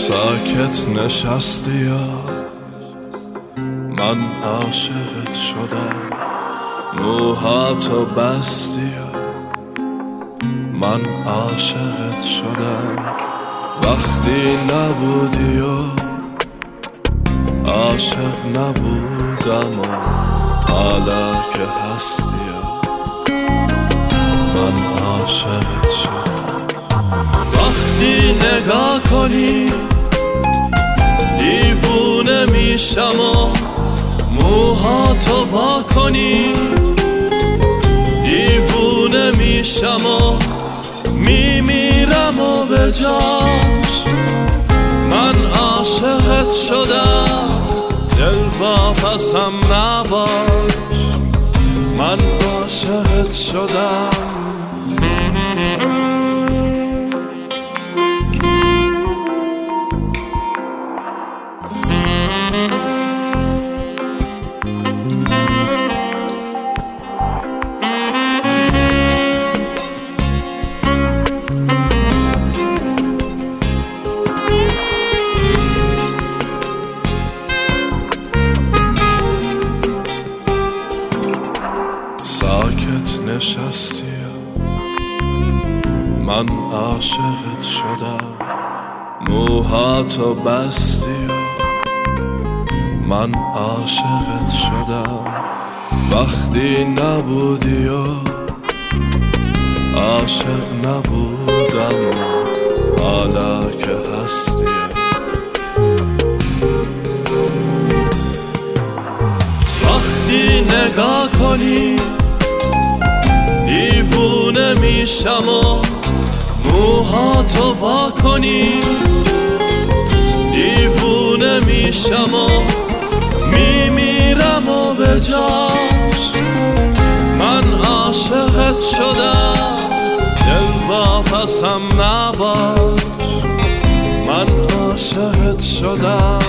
ساکت نشستی یا من عاشقت شدم، موهاتو بستی یا من عاشقت شدم. وقتی نبودی و عاشق نبودم و حالا که هستی یا من عاشقت شدم. وقتی نگاه کنی دیوونه میشم و موهاتو وا کنی، دیوونه میشم و میمیرم و به جاش من عاشقت شدم. دل واپسم نباش من عاشقت شدم. ساکت نشستی من عاشقت شدم، موهاتو بستی من عاشقت شدم. وقتی نبودی و عاشق نبودم و حالا که هستی وقتی نگاه کنی دیوونه میشم و موهاتو وا کنی، دیوونه میشم و میمیرم و به جاش من عاشقت شدم. دل واپسم نباش من عاشقت شدم.